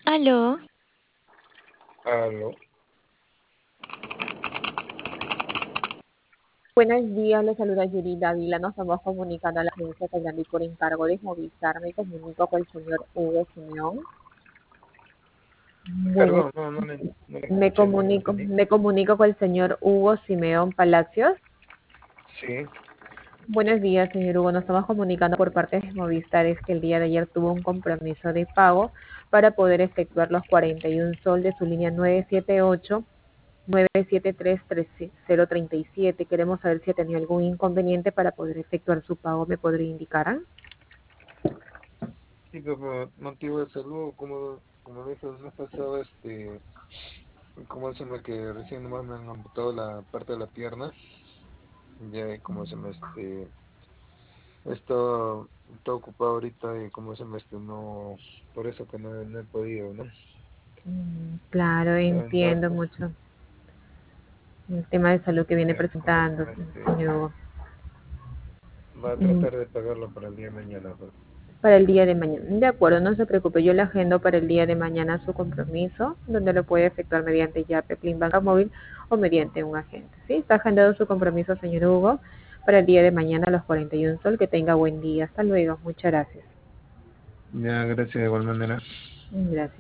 Aló, Aló. Buenos días, le saluda Yuri Dávila. Nos estamos comunicando a la agencia Tailandi por encargo de Movistar. Me comunico con el señor Hugo Simeón. Bueno, Perdón, no le me escuché, no le comunico, entendí. me comunico con el señor Hugo Simeón Palacios. Sí, Buenos días, señor Hugo. Nos estamos comunicando por parte de Movistar. Es que el día de ayer tuvo un compromiso de pago para poder efectuar los 41 sol de su línea 978. 973-3037. Queremos saber si ha tenido algún inconveniente para poder efectuar su pago. ¿Me podría indicar? sí, pero por motivo de salud, como dije el mes pasado, como se me que recién nomás me han amputado la parte de la pierna, ya como se me he estado ocupado ahorita y como se me no, por eso que no he podido, ¿no? Claro, Estaba en entiendo darlo. mucho el tema de salud que viene Ya, como se presentando, me señor Hugo. va a Mm, tratar de pagarlo para el día de mañana, pues. Para el día de mañana. De acuerdo, no se preocupe, yo le agendo para el día de mañana su compromiso, donde lo puede efectuar mediante Yape, Plin Banca Móvil o mediante un agente. ¿Sí? Está agendado su compromiso, señor Hugo, para el día de mañana a los 41 sol. Que tenga buen día. Hasta luego. Muchas gracias. Ya, gracias de igual manera. Gracias.